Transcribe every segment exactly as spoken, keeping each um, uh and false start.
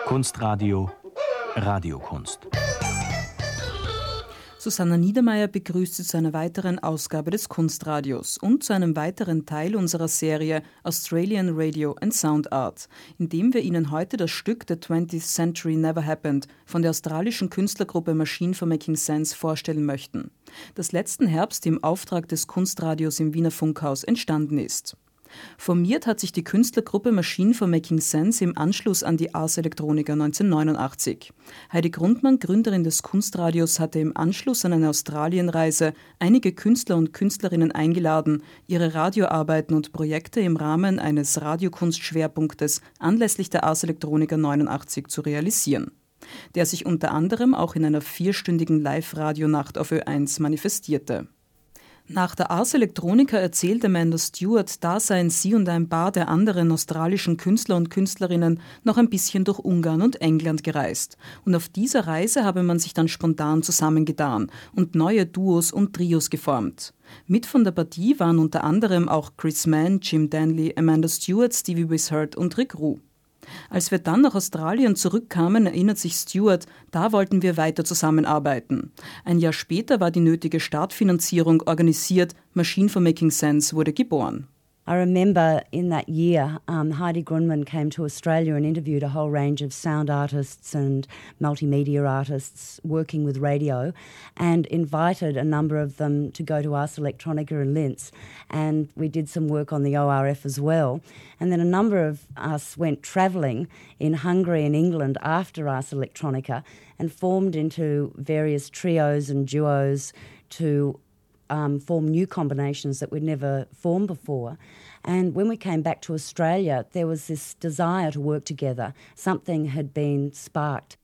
Kunstradio Radiokunst. Susanna Niedermeyer begrüßt Sie zu einer weiteren Ausgabe des Kunstradios und zu einem weiteren Teil unserer Serie Australian Radio and Sound Art, in dem wir Ihnen heute das Stück The twentieth Century Never Happened von der australischen Künstlergruppe Machine for Making Sense vorstellen möchten, das letzten Herbst im Auftrag des Kunstradios im Wiener Funkhaus entstanden ist. Formiert hat sich die Künstlergruppe Machine for Making Sense im Anschluss an die Ars Electronica neunzehnhundertneunundachtzig. Heidi Grundmann, Gründerin des Kunstradios, hatte im Anschluss an eine Australienreise einige Künstler und Künstlerinnen eingeladen, ihre Radioarbeiten und Projekte im Rahmen eines Radiokunstschwerpunktes anlässlich der Ars Electronica neunundachtzig zu realisieren, der sich unter anderem auch in einer vierstündigen Live-Radionacht auf Ö eins manifestierte. Nach der Ars Electronica erzählt Amanda Stewart, da seien sie und ein paar der anderen australischen Künstler und Künstlerinnen noch ein bisschen durch Ungarn und England gereist. Und auf dieser Reise habe man sich dann spontan zusammengetan und neue Duos und Trios geformt. Mit von der Partie waren unter anderem auch Chris Mann, Jim Danley, Amanda Stewart, Stevie Wishart und Rick Rue. Als wir dann nach Australien zurückkamen, erinnert sich Stewart, da wollten wir weiter zusammenarbeiten. Ein Jahr später war die nötige Startfinanzierung organisiert, Machine for Making Sense wurde geboren. I remember in that year, um, Heidi Grundmann came to Australia and interviewed a whole range of sound artists and multimedia artists working with radio, and invited a number of them to go to Ars Electronica in Linz. And we did some work on the O R F as well. And then a number of us went travelling in Hungary and England after Ars Electronica and formed into various trios and duos to Um, form new combinations that we'd never formed before. And when we came back to Australia, there was this desire to work together. Something had been sparked.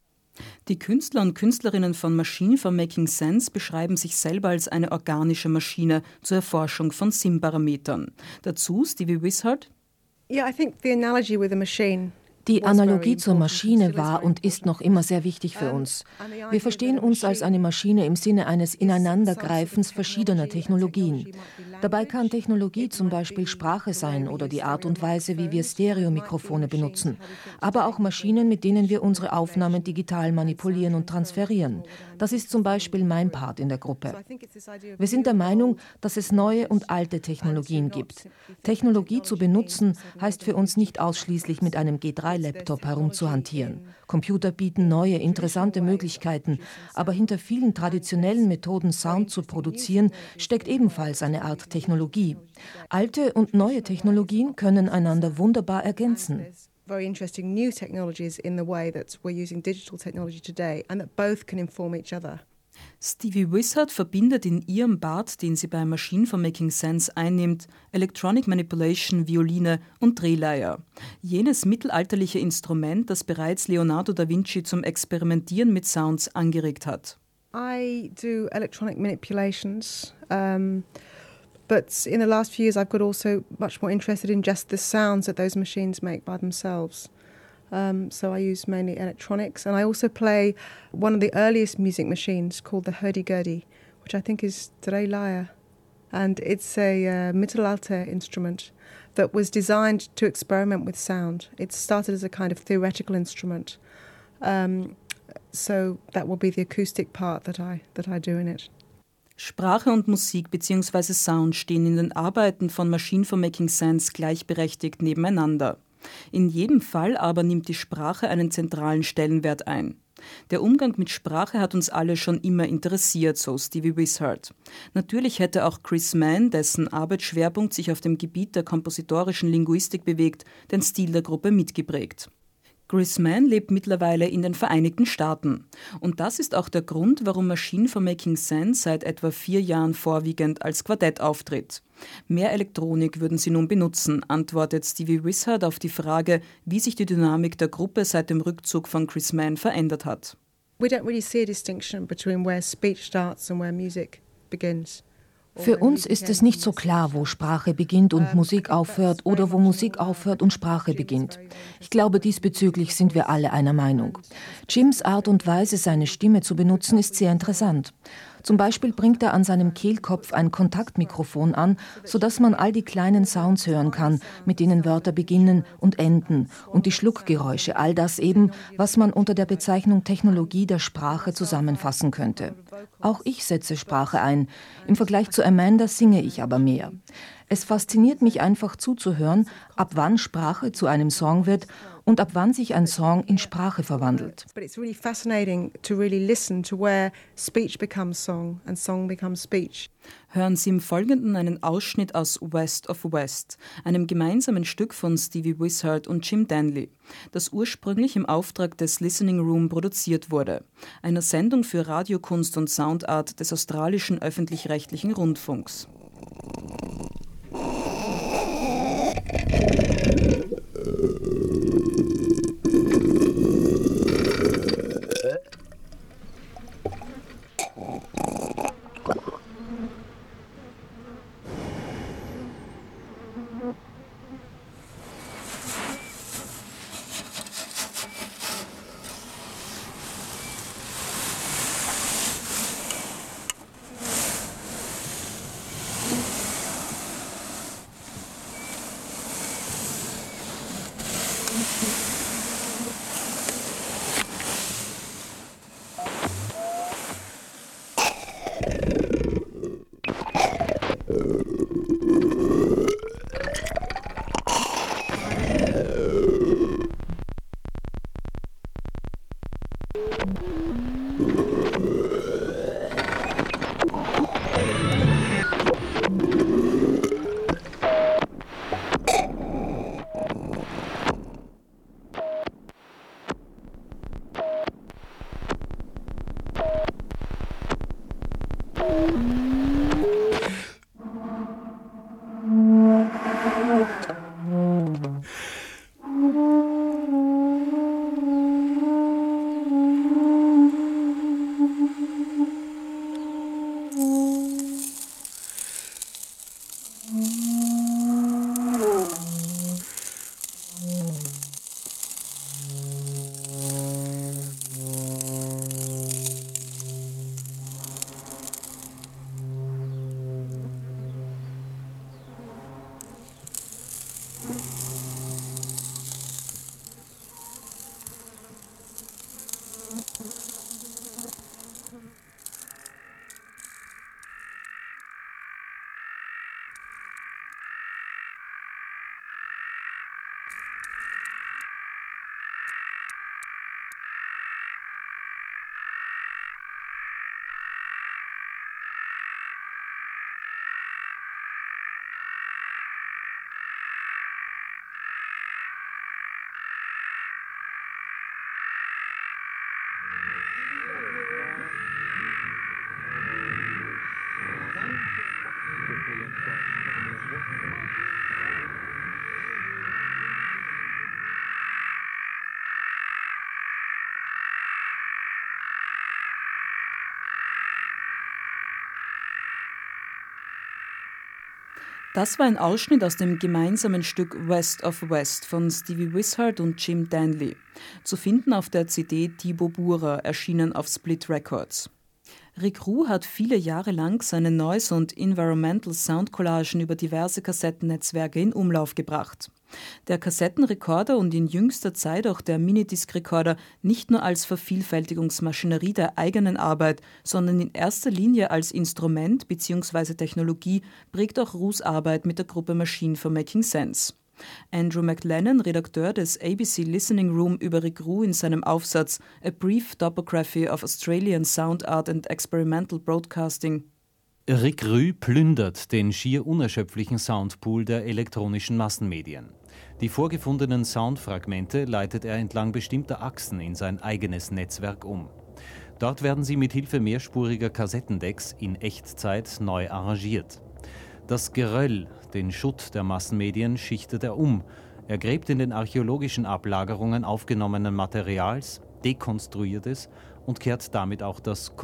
Die Künstler und Künstlerinnen von Machine for Making Sense beschreiben sich selber als eine organische Maschine zur Erforschung von Sinnparametern. Dazu Stevie Wishart. Yeah, I think the analogy with a machine. Die Analogie zur Maschine war und ist noch immer sehr wichtig für uns. Wir verstehen uns als eine Maschine im Sinne eines Ineinandergreifens verschiedener Technologien. Dabei kann Technologie zum Beispiel Sprache sein oder die Art und Weise, wie wir Stereomikrofone benutzen, aber auch Maschinen, mit denen wir unsere Aufnahmen digital manipulieren und transferieren. Das ist zum Beispiel mein Part in der Gruppe. Wir sind der Meinung, dass es neue und alte Technologien gibt. Technologie zu benutzen heißt für uns nicht ausschließlich mit einem G drei Laptop herumzuhantieren. Computer bieten neue, interessante Möglichkeiten, aber hinter vielen traditionellen Methoden, Sound zu produzieren, steckt ebenfalls eine Art Technologie. Alte und neue Technologien können einander wunderbar ergänzen. Very interesting new technologies in the way that we're using digital technology today and that both can inform each other. Stevie Wishart verbindet in ihrem Part, den sie bei Machine for Making Sense einnimmt, Electronic Manipulation, Violine und Drehleier. Jenes mittelalterliche Instrument, das bereits Leonardo da Vinci zum Experimentieren mit Sounds angeregt hat. I do electronic manipulations, um, but in the last few years I've got also much more interested in just the sounds that those machines make by themselves. Um, so I use mainly electronics, and I also play one of the earliest music machines called the Hurdy-Gurdy, which I think is Drehleier, and it's a uh, Mittelalter instrument that was designed to experiment with sound. It started as a kind of theoretical instrument, um, so that will be the acoustic part that I that I do in it. Sprache und Musik bzw. Sound stehen in den Arbeiten von Machine for Making Sense gleichberechtigt nebeneinander. In jedem Fall aber nimmt die Sprache einen zentralen Stellenwert ein. Der Umgang mit Sprache hat uns alle schon immer interessiert, so Stevie Wishart. Natürlich hätte auch Chris Mann, dessen Arbeitsschwerpunkt sich auf dem Gebiet der kompositorischen Linguistik bewegt, den Stil der Gruppe mitgeprägt. Chris Mann lebt mittlerweile in den Vereinigten Staaten. Und das ist auch der Grund, warum Machine for Making Sense seit etwa vier Jahren vorwiegend als Quartett auftritt. Mehr Elektronik würden sie nun benutzen, antwortet Stevie Wishart auf die Frage, wie sich die Dynamik der Gruppe seit dem Rückzug von Chris Mann verändert hat. We don't really see a distinction between where speech starts and where music begins. Für uns ist es nicht so klar, wo Sprache beginnt und Musik aufhört oder wo Musik aufhört und Sprache beginnt. Ich glaube, diesbezüglich sind wir alle einer Meinung. Jims Art und Weise, seine Stimme zu benutzen, ist sehr interessant. Zum Beispiel bringt er an seinem Kehlkopf ein Kontaktmikrofon an, sodass man all die kleinen Sounds hören kann, mit denen Wörter beginnen und enden, und die Schluckgeräusche, all das eben, was man unter der Bezeichnung Technologie der Sprache zusammenfassen könnte. Auch ich setze Sprache ein. Im Vergleich zu Amanda singe ich aber mehr. Es fasziniert mich einfach zuzuhören, ab wann Sprache zu einem Song wird und ab wann sich ein Song in Sprache verwandelt. But it's really fascinating to really listen to where speech becomes song and song becomes speech. Hören Sie im Folgenden einen Ausschnitt aus West of West, einem gemeinsamen Stück von Stevie Wishart und Jim Danley, das ursprünglich im Auftrag des Listening Room produziert wurde, einer Sendung für Radiokunst und Soundart des australischen öffentlich-rechtlichen Rundfunks. Das war ein Ausschnitt aus dem gemeinsamen Stück West of West von Stevie Wishart und Jim Danley, zu finden auf der C D Thibaut Bura, erschienen auf Split Records. Rick Rue hat viele Jahre lang seine Noise- und Environmental Sound-Collagen über diverse Kassettennetzwerke in Umlauf gebracht. Der Kassettenrekorder und in jüngster Zeit auch der Minidisc-Rekorder nicht nur als Vervielfältigungsmaschinerie der eigenen Arbeit, sondern in erster Linie als Instrument bzw. Technologie prägt auch Rues Arbeit mit der Gruppe Machine for Making Sense. Andrew McLennan, Redakteur des A B C Listening Room, über Rick Rue in seinem Aufsatz A Brief Topography of Australian Sound Art and Experimental Broadcasting. Rick Rue plündert den schier unerschöpflichen Soundpool der elektronischen Massenmedien. Die vorgefundenen Soundfragmente leitet er entlang bestimmter Achsen in sein eigenes Netzwerk um. Dort werden sie mit Hilfe mehrspuriger Kassettendecks in Echtzeit neu arrangiert. Das Geröll, den Schutt der Massenmedien, schichtet er um. Er gräbt in den archäologischen Ablagerungen aufgenommenen Materials, dekonstruiert es und kehrt damit auch das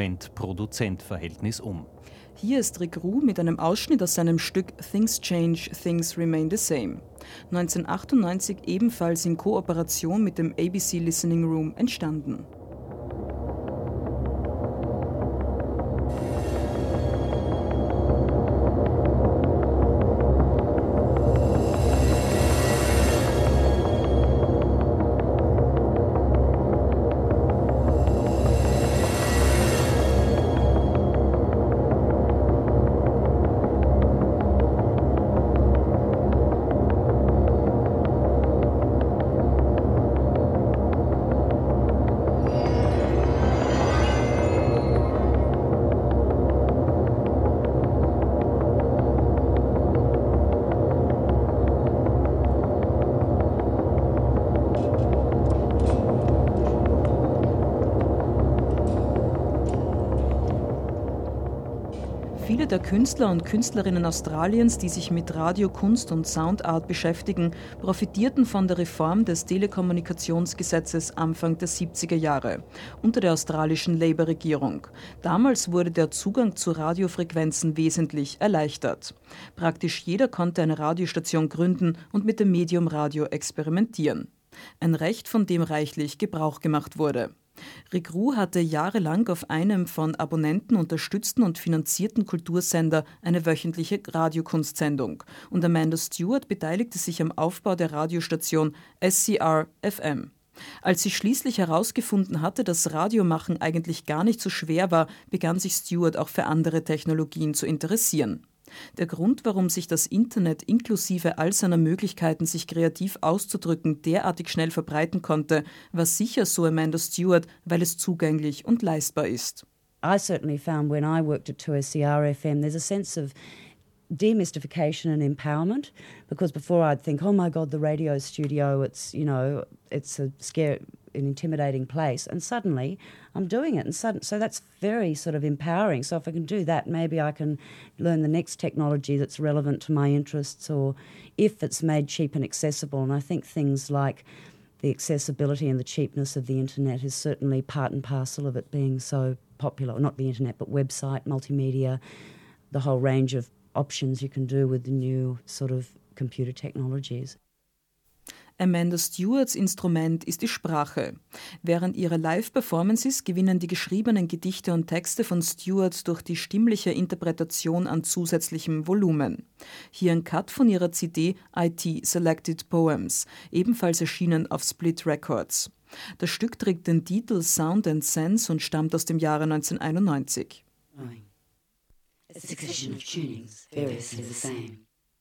Konsument-Produzent-Verhältnis um. Hier ist Rick Rue mit einem Ausschnitt aus seinem Stück Things Change, Things Remain the Same. neunzehnhundertachtundneunzig ebenfalls in Kooperation mit dem A B C Listening Room entstanden. Viele der Künstler und Künstlerinnen Australiens, die sich mit Radio, Kunst und Soundart beschäftigen, profitierten von der Reform des Telekommunikationsgesetzes Anfang der siebziger Jahre unter der australischen Labour-Regierung. Damals wurde der Zugang zu Radiofrequenzen wesentlich erleichtert. Praktisch jeder konnte eine Radiostation gründen und mit dem Medium Radio experimentieren. Ein Recht, von dem reichlich Gebrauch gemacht wurde. Rick Rue hatte jahrelang auf einem von Abonnenten unterstützten und finanzierten Kultursender eine wöchentliche Radiokunstsendung und Amanda Stewart beteiligte sich am Aufbau der Radiostation S C R F M. Als sie schließlich herausgefunden hatte, dass Radiomachen eigentlich gar nicht so schwer war, begann sich Stewart auch für andere Technologien zu interessieren. Der Grund, warum sich das Internet inklusive all seiner Möglichkeiten, sich kreativ auszudrücken, derartig schnell verbreiten konnte, war sicher, so Amanda Stewart, weil es zugänglich und leistbar ist. I certainly found when I worked at two S C R F M, there's a sense of demystification and empowerment, because before I'd think, oh my God, the radio studio, it's, you know, it's a scary, an intimidating place, and suddenly I'm doing it, and sudden, so that's very sort of empowering. So if I can do that, maybe I can learn the next technology that's relevant to my interests, or if it's made cheap and accessible. And I think things like the accessibility and the cheapness of the internet is certainly part and parcel of it being so popular. Not the internet, but website, multimedia, the whole range of options you can do with the new sort of computer technologies. Amanda Stewarts Instrument ist die Sprache. Während ihrer Live-Performances gewinnen die geschriebenen Gedichte und Texte von Stewart durch die stimmliche Interpretation an zusätzlichem Volumen. Hier ein Cut von ihrer C D I T Selected Poems, ebenfalls erschienen auf Split Records. Das Stück trägt den Titel Sound and Sense und stammt aus dem Jahre neunzehnhunderteinundneunzig. A succession of tunings, variously the same.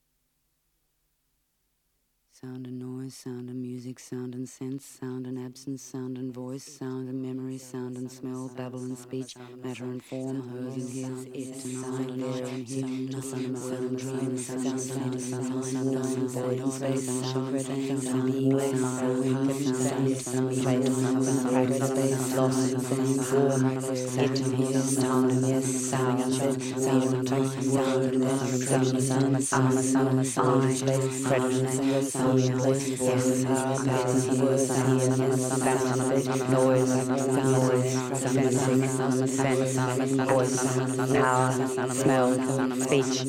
Sound and noise, sound and music, sound and sense, sound and absence, sound and voice, sound and memory, sound and smell, babble and speech, matter and form, hers and his, it and I and there and him, nothing and word and dream, sound and sound and sound and sound and void and space, sound and sound and being, sound and sound and sound and fate, sound and space, loss and thing, form, it and his, sound and yes, sound and sound and sound and sound and sound and sound and sound and sound and sound and space, credit and sound. Voice, yes, yes, words, sound, noise, sound, sense, voice, power, smell, speech,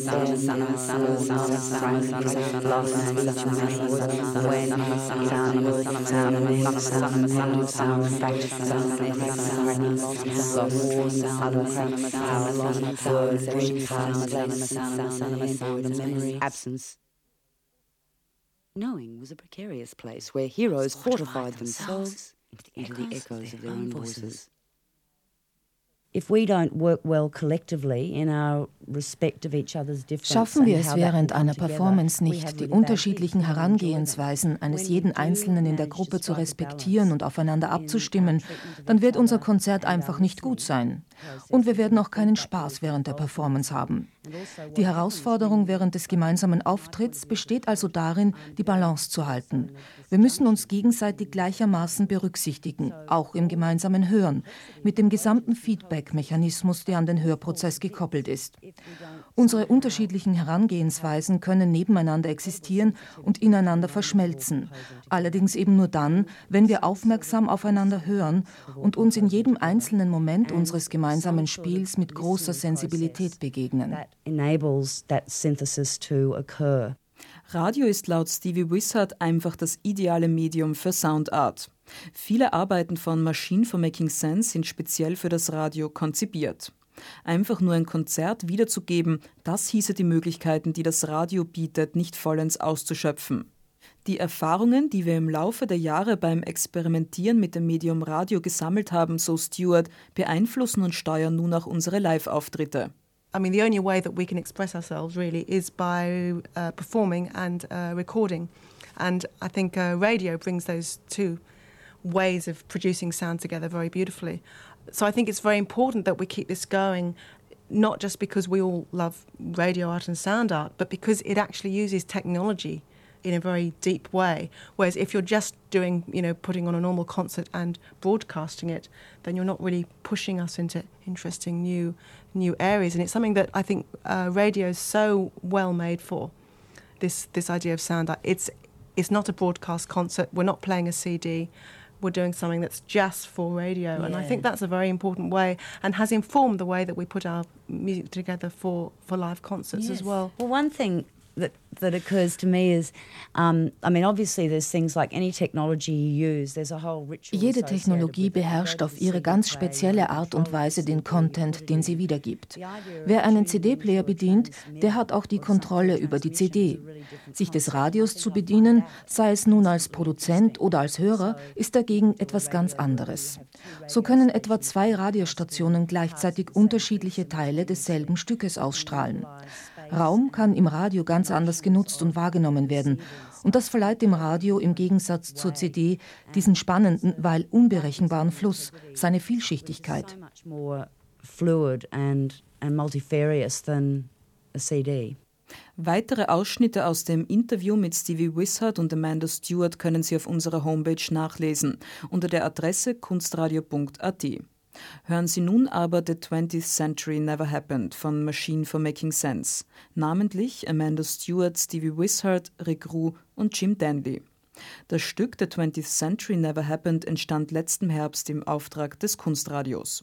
loss, when, sound, sound, mix, sound, sound, sound, fact, sound, loss, sound, power, words, brief, sound, memory, absence. Knowing was a precarious place where heroes fortified themselves into the echoes of their own voices. If we don't work well collectively in our respect of each other's difference, schaffen wir es während einer Performance nicht, die unterschiedlichen Herangehensweisen eines jeden Einzelnen in der Gruppe zu respektieren und aufeinander abzustimmen, dann wird unser Konzert einfach nicht gut sein. Und wir werden auch keinen Spaß während der Performance haben. Die Herausforderung während des gemeinsamen Auftritts besteht also darin, die Balance zu halten. Wir müssen uns gegenseitig gleichermaßen berücksichtigen, auch im gemeinsamen Hören, mit dem gesamten Feedback-Mechanismus, der an den Hörprozess gekoppelt ist. Unsere unterschiedlichen Herangehensweisen können nebeneinander existieren und ineinander verschmelzen. Allerdings eben nur dann, wenn wir aufmerksam aufeinander hören und uns in jedem einzelnen Moment unseres gemeinsamen Spiels mit großer Sensibilität begegnen. Radio ist laut Stevie Wishart einfach das ideale Medium für Soundart. Viele Arbeiten von Machine for Making Sense sind speziell für das Radio konzipiert. Einfach nur ein Konzert wiederzugeben, das hieße die Möglichkeiten, die das Radio bietet, nicht vollends auszuschöpfen. Die Erfahrungen, die wir im Laufe der Jahre beim Experimentieren mit dem Medium Radio gesammelt haben, so Stewart, beeinflussen und steuern nun auch unsere Live-Auftritte. I mean, the only way that we can express ourselves really is by uh, performing and uh, recording. And I think uh, radio brings those two ways of producing sound together very beautifully. So I think it's very important that we keep this going, not just because we all love radio art and sound art, but because it actually uses technology in a very deep way. Whereas if you're just doing, you know, putting on a normal concert and broadcasting it, then you're not really pushing us into interesting new new areas. And it's something that I think uh, radio is so well made for. This this idea of sound. It's it's not a broadcast concert. We're not playing a C D. We're doing something that's just for radio. Yeah. And I think that's a very important way and has informed the way that we put our music together for, for live concerts yes. as well. Well, one thing that that occurs to me is, um, I mean, obviously there's things like any technology you use, there's a whole ritual. Jede Technologie beherrscht auf ihre ganz spezielle Art und Weise den Content, den sie wiedergibt. Wer einen C D-Player bedient, der hat auch die Kontrolle über die C D. Sich des Radios zu bedienen, sei es nun als Produzent oder als Hörer, ist dagegen etwas ganz anderes. So können etwa zwei Radiostationen gleichzeitig unterschiedliche Teile desselben Stückes ausstrahlen. Raum kann im Radio ganz anders genutzt und wahrgenommen werden. Und das verleiht dem Radio im Gegensatz zur C D diesen spannenden, weil unberechenbaren Fluss, seine Vielschichtigkeit. Weitere Ausschnitte aus dem Interview mit Stevie Wishart und Amanda Stewart können Sie auf unserer Homepage nachlesen, unter der Adresse kunstradio punkt a t. Hören Sie nun aber The twentieth Century Never Happened von Machine for Making Sense, namentlich Amanda Stewart, Stevie Wishart, Rick Rue und Jim Danley. Das Stück The twentieth Century Never Happened entstand letzten Herbst im Auftrag des Kunstradios.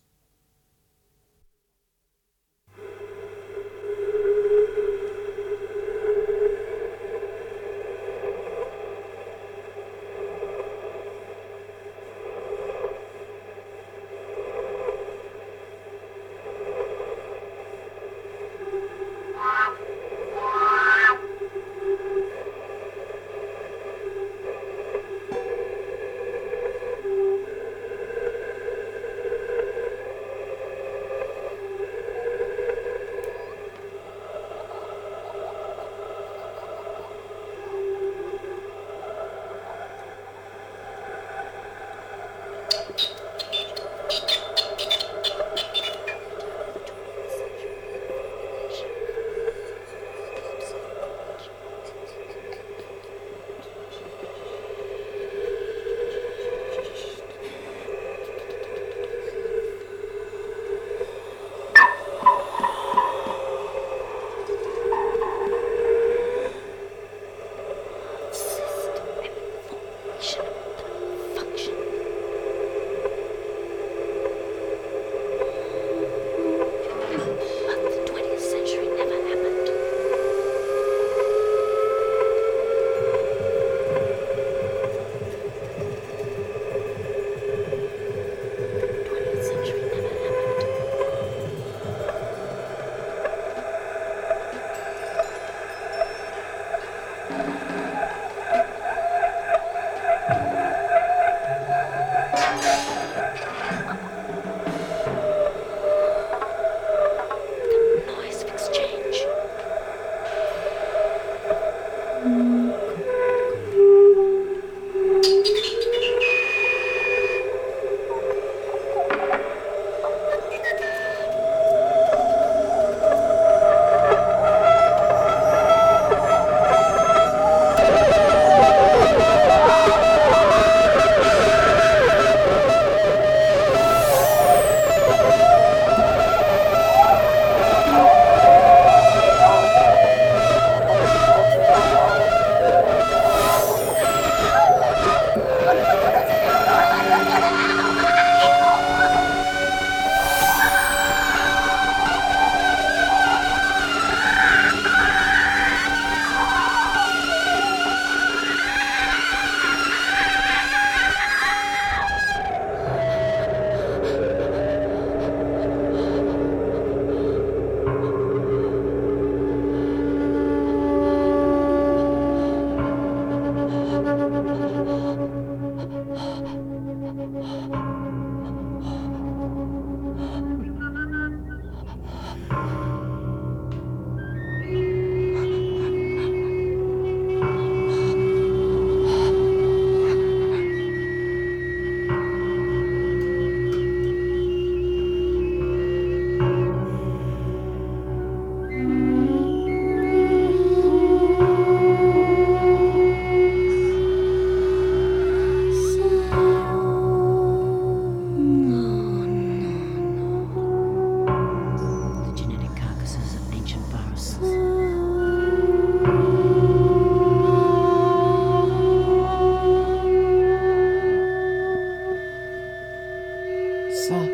fa.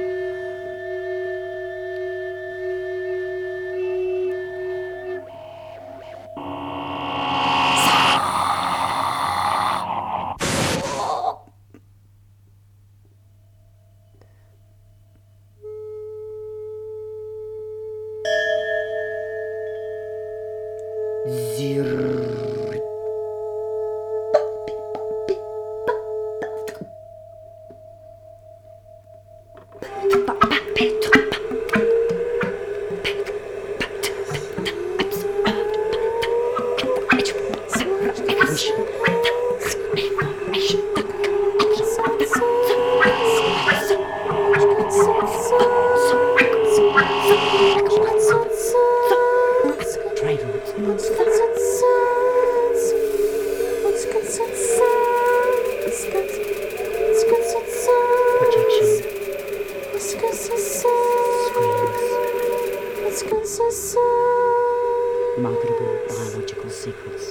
Marketable biological secrets.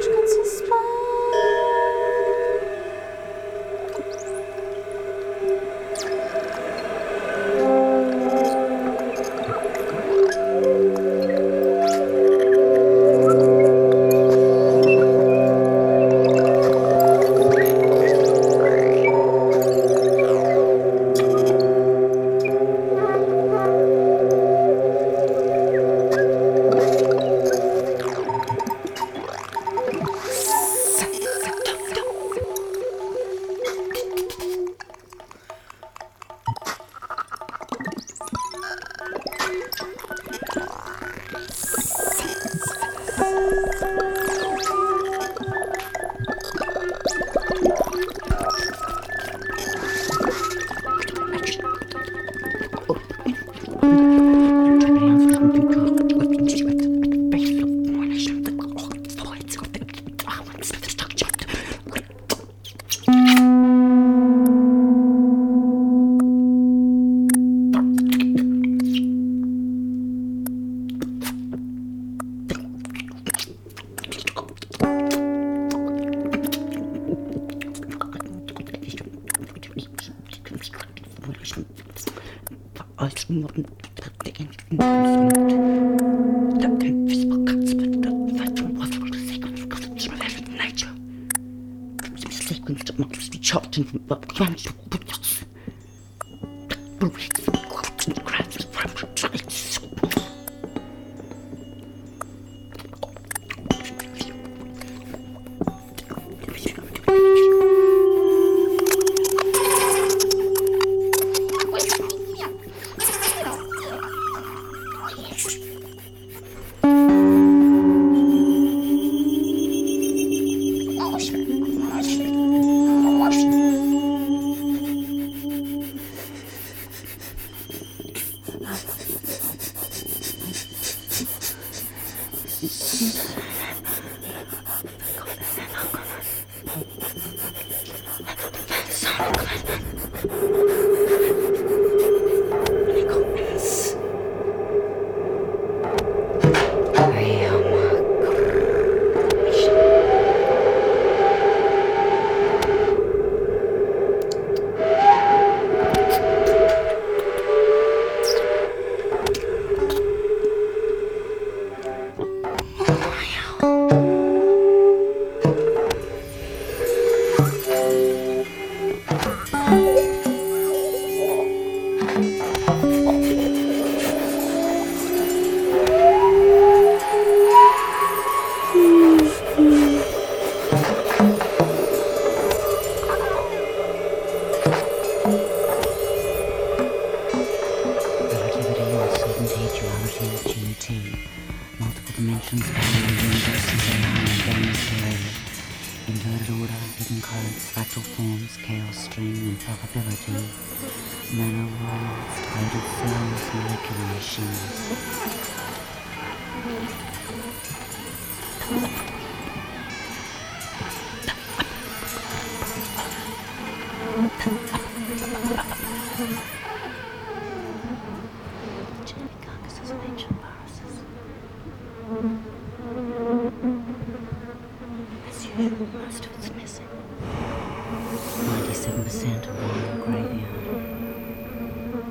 Most of it's missing. ninety-seven percent of the graveyard.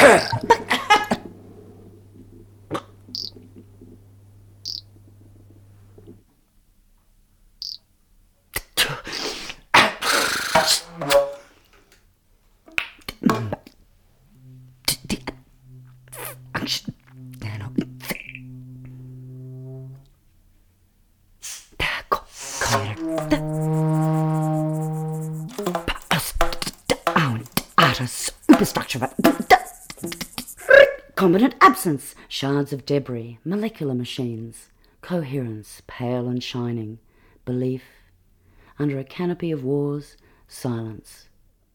Recombinant absence, shards of debris, molecular machines, coherence, pale and shining, belief, under a canopy of wars, silence.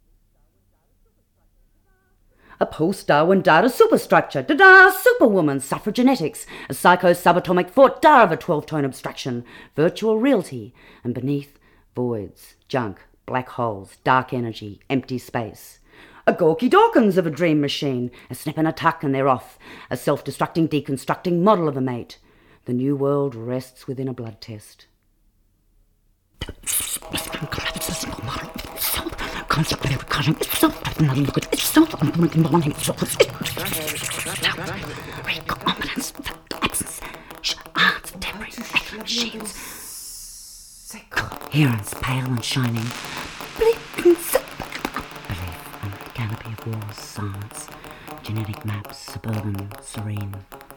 A post-Darwin data superstructure, da-da, superwoman, suffragenetics, a psycho-subatomic fort, da of a twelve-tone abstraction, virtual reality, and beneath, voids, junk, black holes, dark energy, empty space. A Gorky Dawkins of a dream machine, a snip and a tuck and they're off, a self-destructing, deconstructing model of a mate. The new world rests within a blood test. Coherence, pale and shining. Canopy of wars, silence, genetic maps, suburban, serene.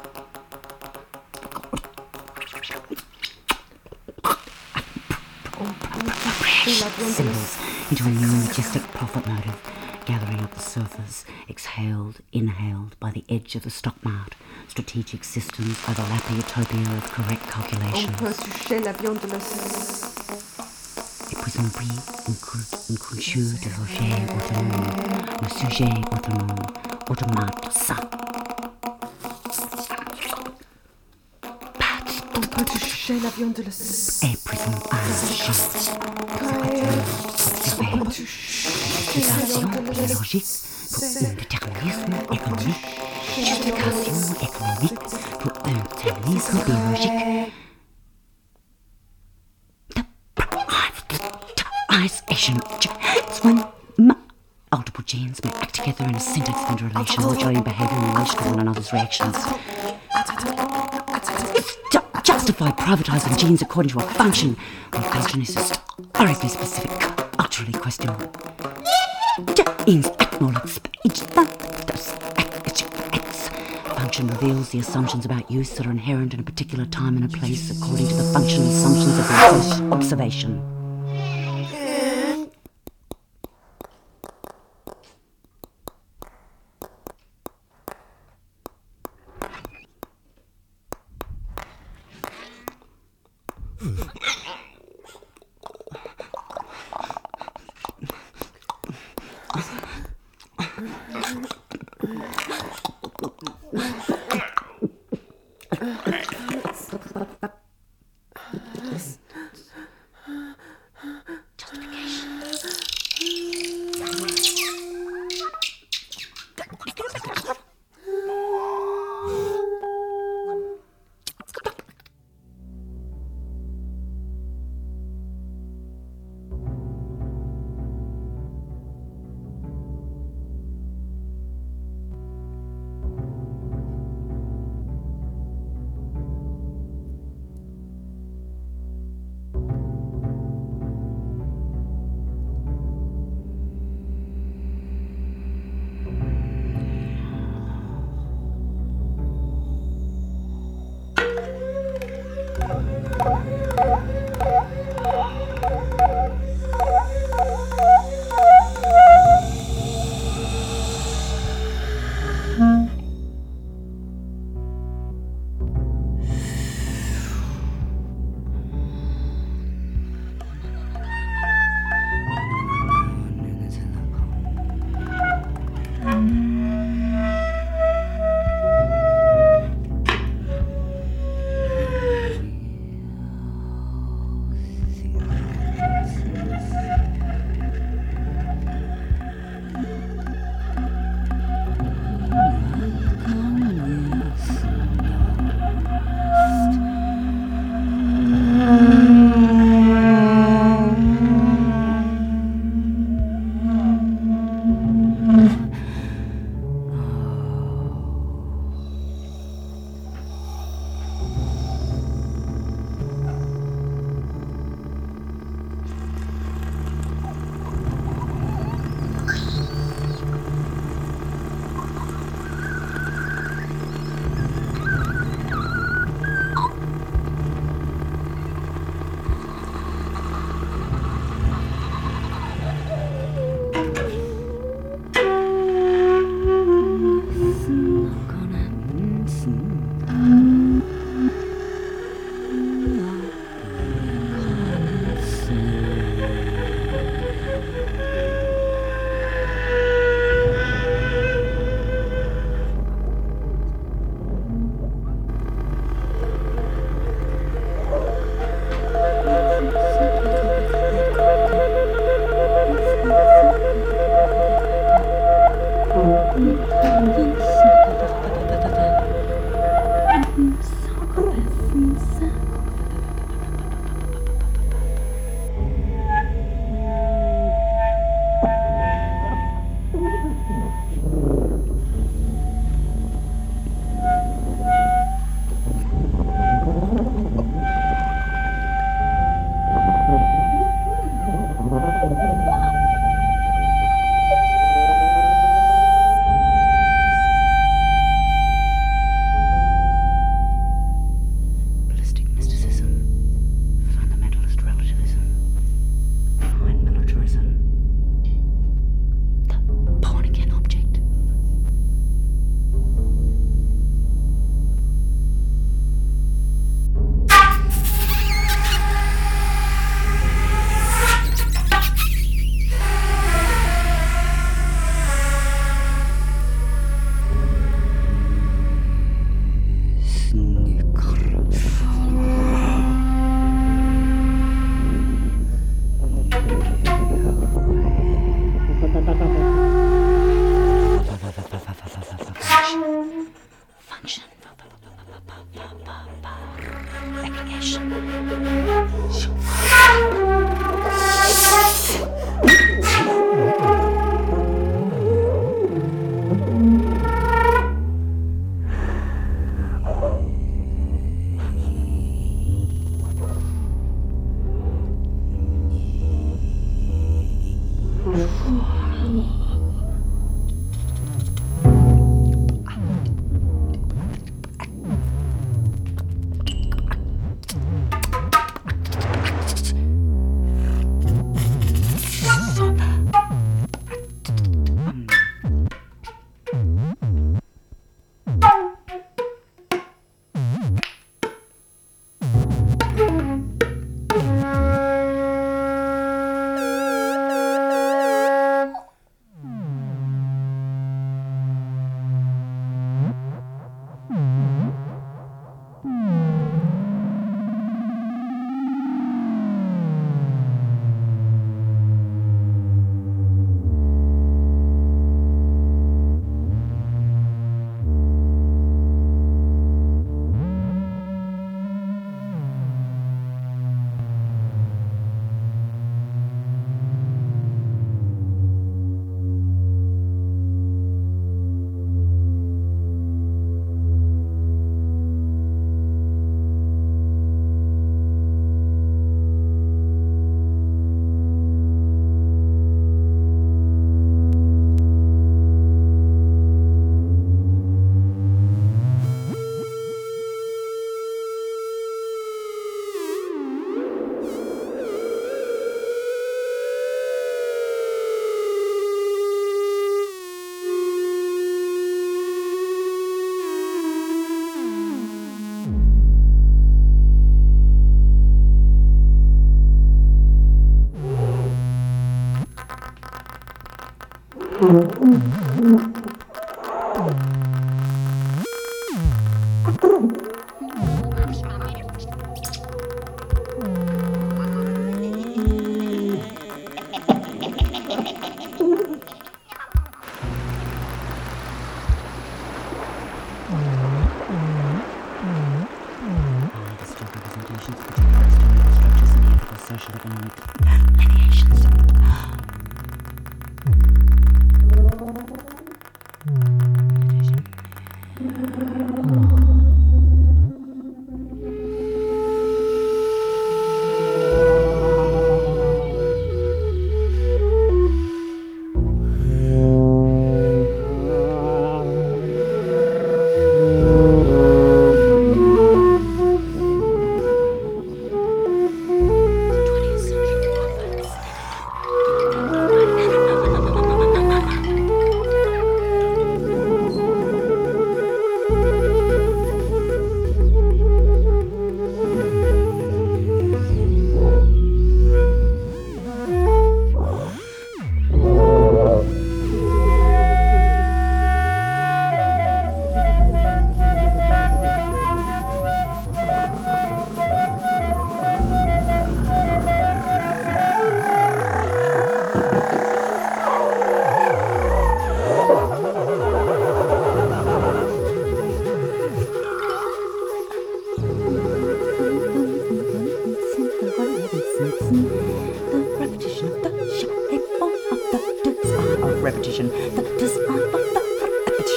Symbols into a new majestic profit motive, gathering up the surface, exhaled, inhaled by the edge of the stock mart. Strategic systems overlap a utopia of correct calculations. Et puis on prie une culture de l'objet autonome, le sujet autonome, automate ça. Et puis on agit. Observation biologique pour un déterminisme économique. Justification économique pour un déterminisme biologique. Isolation. It's when multiple genes may act together in a syntax of interrelation, modulating behaviour in relation to one another's reactions. Ju- justify privatising genes according to a function, when function is historically specific, culturally questionable. Genes acknowledge each function reveals the assumptions about use that are inherent in a particular time and a place according to the functional assumptions of the observation.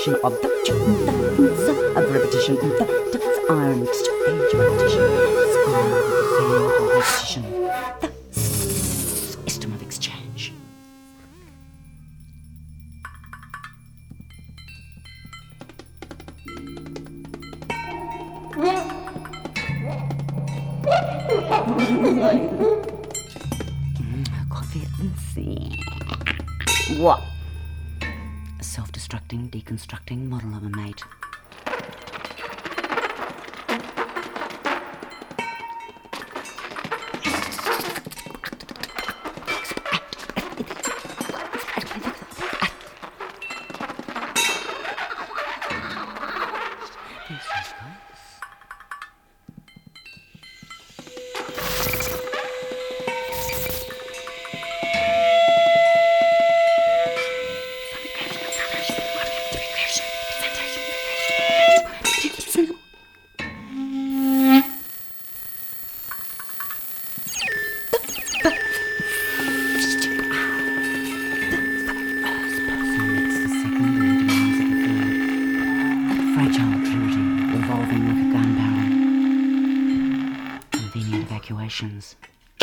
repetition of the of repetition of the iron exchange repetition repetition the system of exchange. What? A self-destructing, deconstructing model of a mate. Evacuations.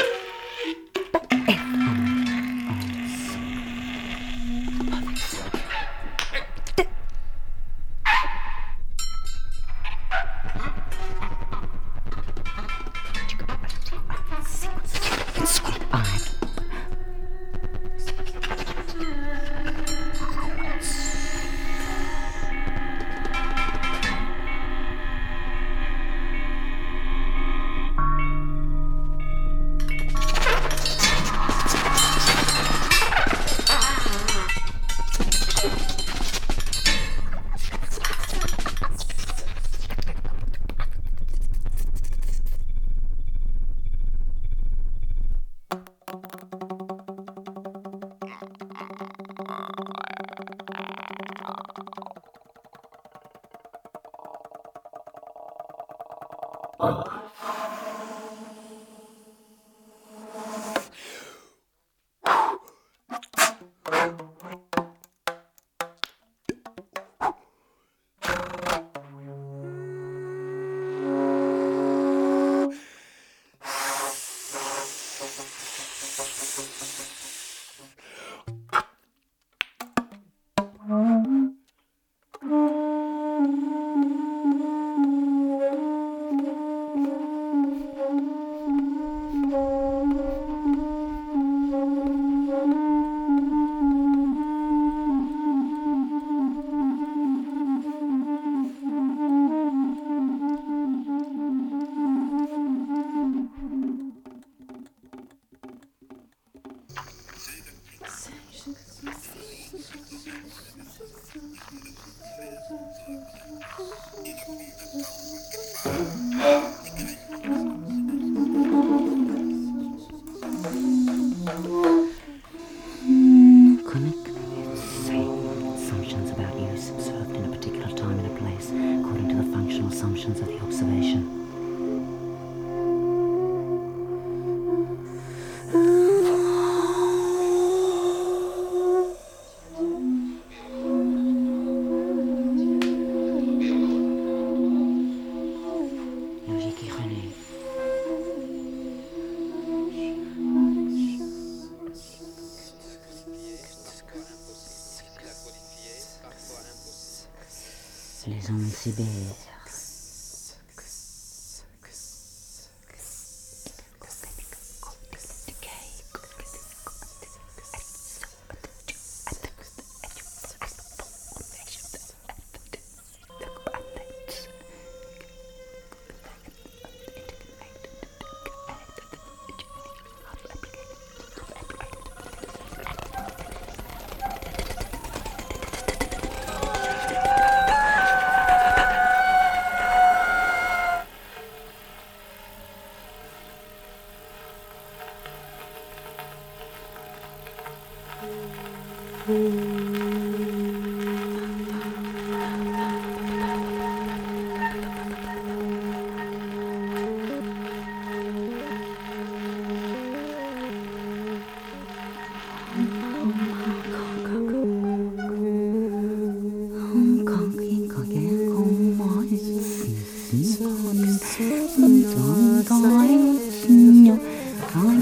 Les hommes cyber.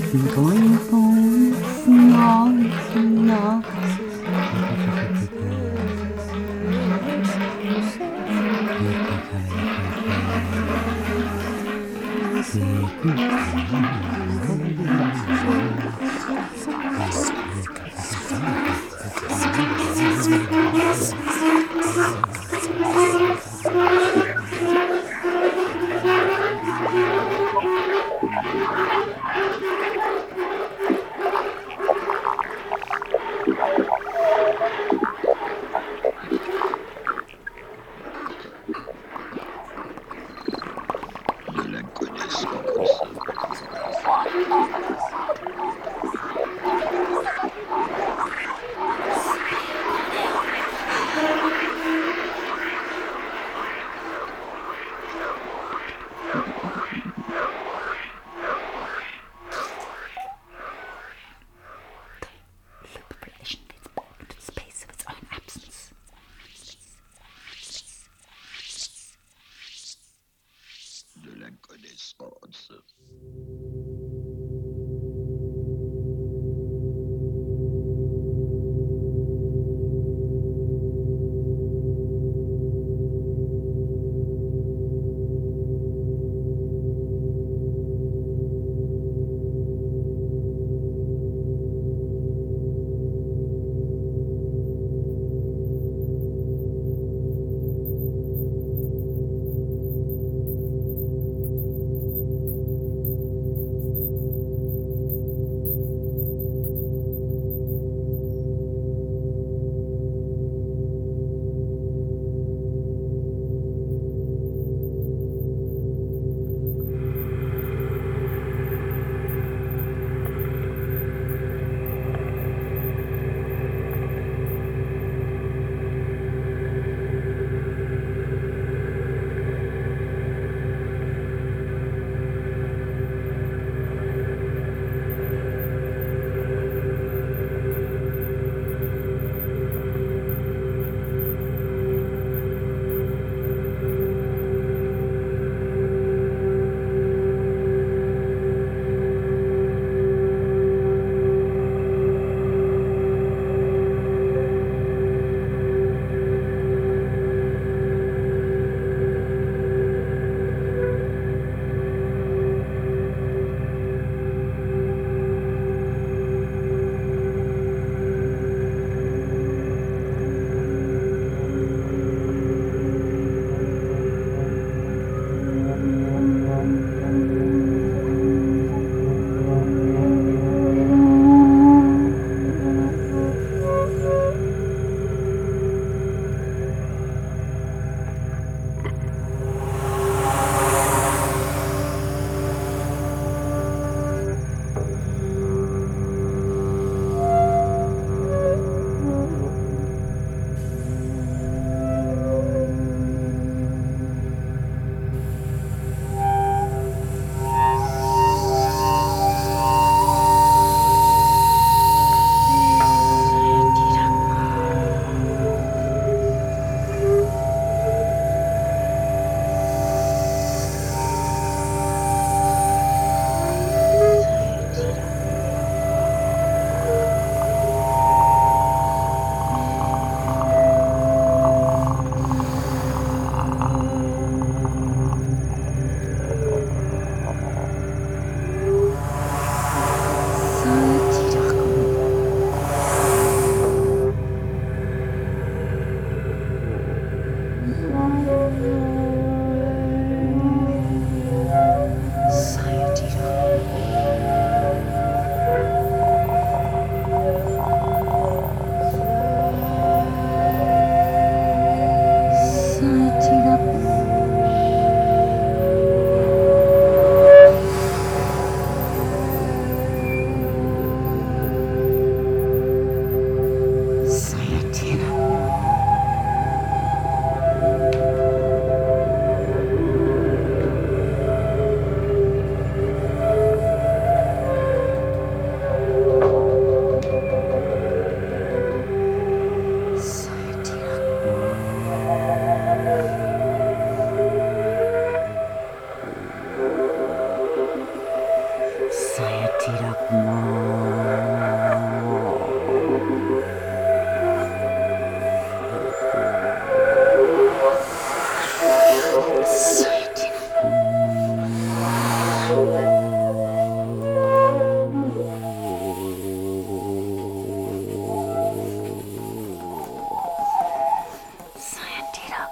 Going home, small, small.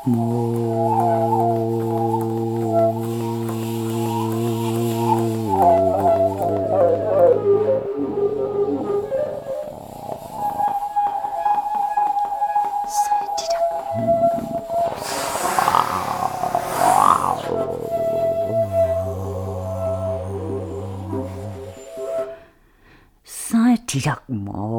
Tidak mo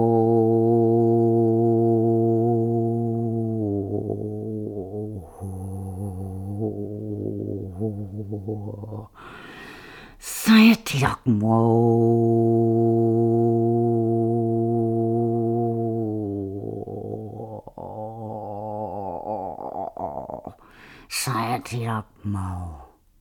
saya tidak mau saya tidak mau.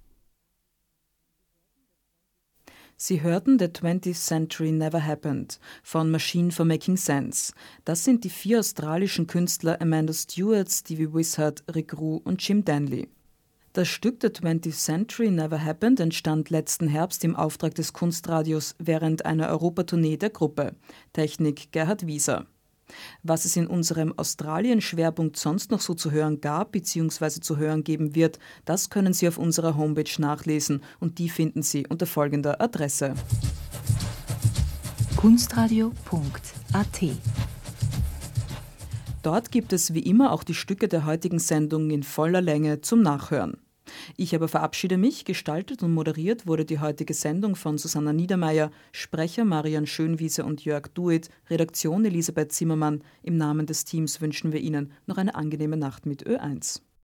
Sie hörten The twentieth Century Never Happened von Machine for Making Sense. Das sind die vier australischen Künstler Amanda Stewart, Stevie Wishart, Rick Rue und Jim Danley. Das Stück The twentieth Century Never Happened entstand letzten Herbst im Auftrag des Kunstradios während einer Europatournee der Gruppe. Technik Gerhard Wieser. Was es in unserem Australien-Schwerpunkt sonst noch so zu hören gab bzw. zu hören geben wird, das können Sie auf unserer Homepage nachlesen und die finden Sie unter folgender Adresse: kunstradio punkt a t. Dort gibt es wie immer auch die Stücke der heutigen Sendung in voller Länge zum Nachhören. Ich aber verabschiede mich. Gestaltet und moderiert wurde die heutige Sendung von Susanna Niedermeyer, Sprecher Marian Schönwiese und Jörg Duit, Redaktion Elisabeth Zimmermann. Im Namen des Teams wünschen wir Ihnen noch eine angenehme Nacht mit Ö eins.